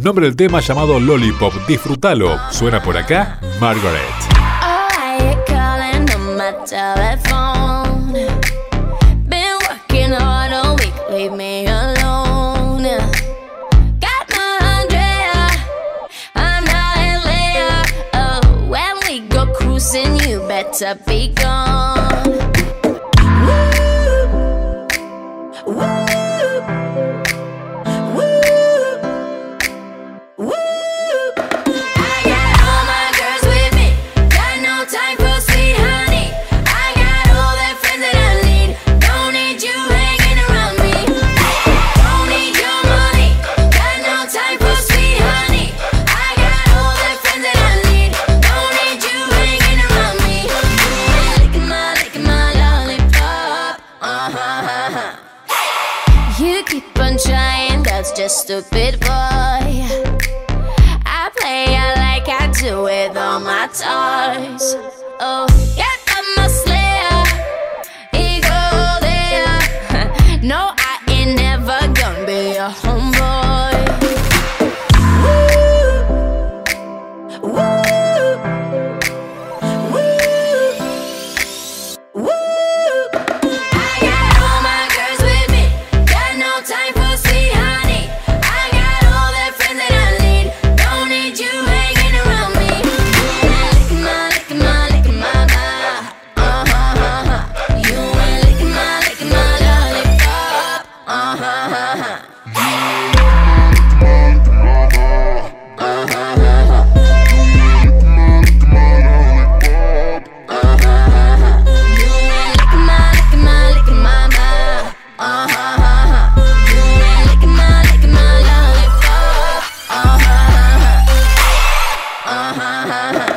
Nombre del tema llamado Lollipop. Disfrútalo. Suena por acá, Margaret. Been working hard all week, leave me alone. Got my Andrea, I'm not in Leia. Oh, when we go cruising, you better be gone. Woo, woo. You keep on trying, that's just stupid, boy. I play it like I do with all my toys. Oh, get up my slayer, ego there. No, I ain't never gonna be a homeboy. Woo, woo. Uh-huh.